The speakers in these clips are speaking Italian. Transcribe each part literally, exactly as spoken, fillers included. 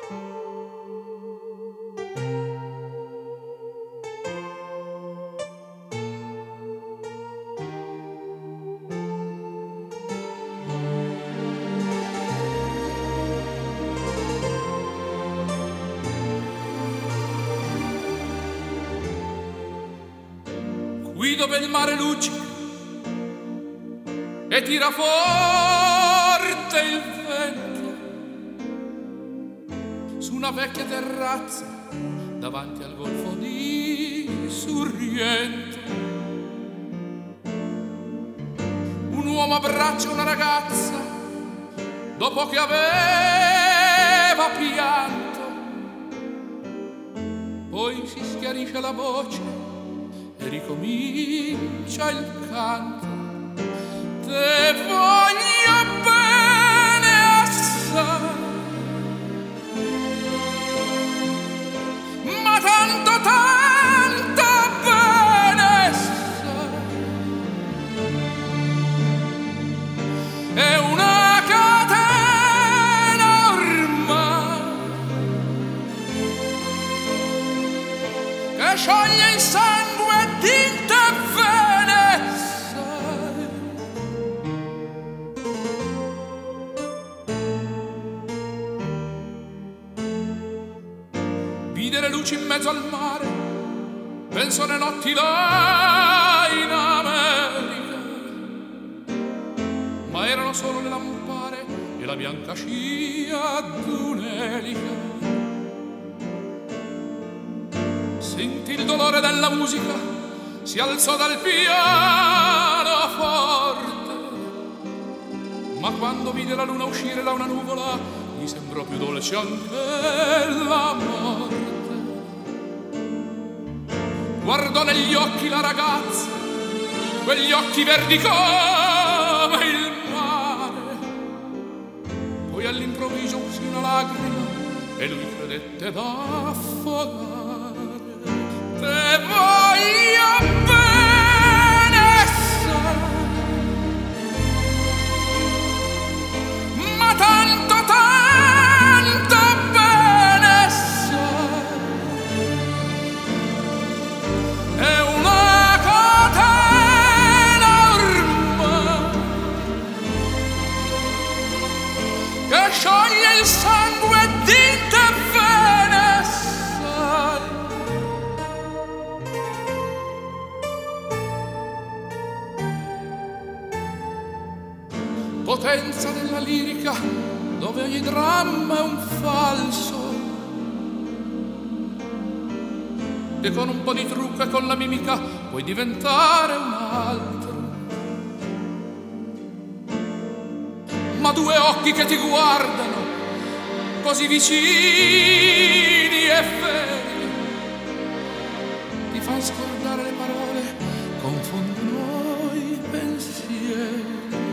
Qui dove il mare luccica e tira forte il vento, su una vecchia terrazza davanti al golfo di Sorrento, un uomo abbraccia una ragazza dopo che aveva pianto, poi si schiarisce la voce e ricomincia il canto. Te voglio bene assai, ma tanto tanto bene sai, è una catena ormai che scioglie il sangue di te bene sai. Vide le luci in mezzo al mare, penso alle notti là in America, ma erano solo le lampare e la bianca scia d'un'elica. Sentì il dolore della musica, si alzò dal pianoforte, ma quando vide la luna uscire da una nuvola gli sembrò più dolce anche la morte. Guardò negli occhi la ragazza, quegli occhi verdi come il mare, poi all'improvviso uscì una lacrima e lui credette d'affogare. Te voglio bene sai, ma tanto tanto bene sai, è una catena ormai che scioglie il sangue di te bene sai. Potenza della lirica, dove ogni dramma è un falso, e con un po' di trucco e con la mimica puoi diventare un altro. Ma due occhi che ti guardano così vicini e veri ti fanno scordare le parole, confondono i pensieri.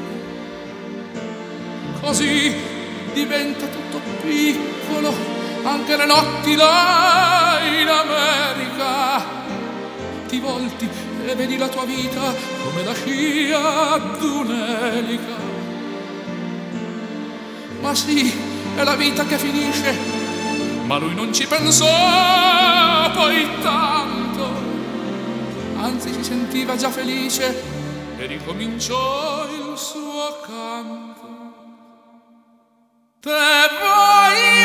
Così diventa tutto piccolo, anche le notti là in America. Ti volti e vedi la tua vita come la scia d'un'elica. Ma sì, è la vita che finisce, ma lui non ci pensò poi tanto, anzi si sentiva già felice e ricominciò il suo canto. Te voglio